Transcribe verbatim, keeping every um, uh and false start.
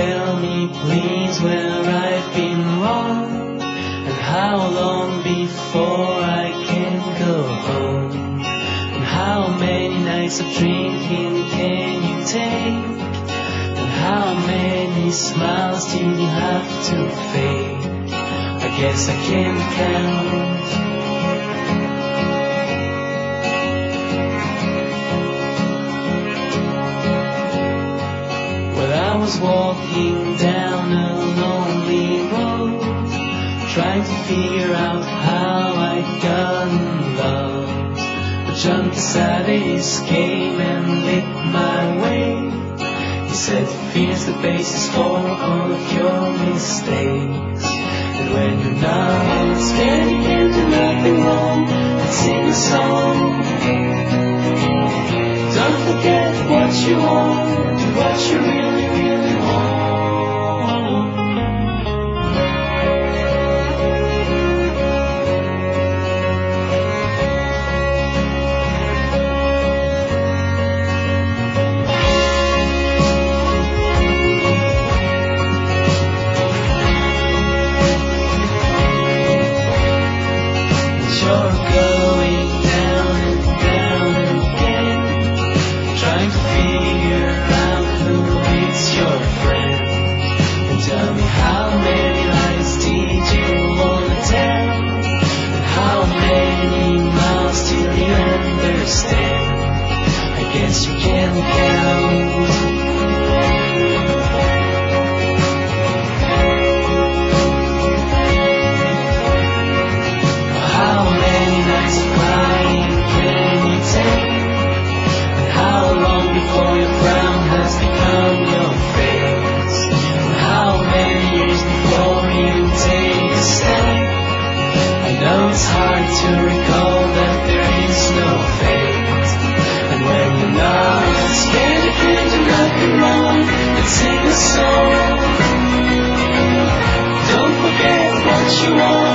tell me please where I've been wrong, and how long before I can go home, and how many nights of drinking can you take, and how many smiles do you have to fake? I guess I can't count. I was walking down a lonely road, trying to figure out how I'd gotten lost. But John Cassavetes came and lit my way. He said, fear's the basis for all of your mistakes. And when you're not scared, you can't do nothing wrong but sing a song. Don't forget what you want, do what you really, really want. You're going down and down again, trying to figure out who is your friend. And tell me, how many lies did you want to tell? And how many miles till you understand? I guess you can count. How many nights of crying can you take? And how long before your frown has become your face? And how many years before you take a step? I know it's hard to recall that there is no fate. And when you're not scared, you can't do nothing wrong but sing a song. Don't forget what you want.